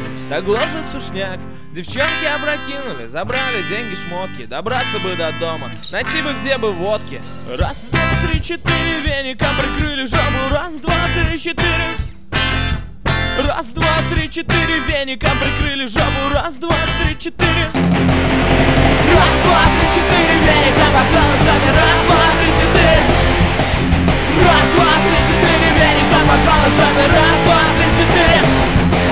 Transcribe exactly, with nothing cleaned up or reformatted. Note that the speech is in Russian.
так гложет сушняк. Девчонки опрокинули, забрали деньги, шмотки. Добраться бы до дома, найти бы где бы водки. Раз, два, три, четыре, веником прикрыли жабу. Раз, два, три, четыре. Раз, два, три, четыре, веником прикрыли жабу. Раз, два, три, четыре. Раз, два, три, четыре, веником покрыли жабу. Раз, два, три, четыре. Раз, два, три, четыре, веником покрыли жабу. Раз, два, три, четыре.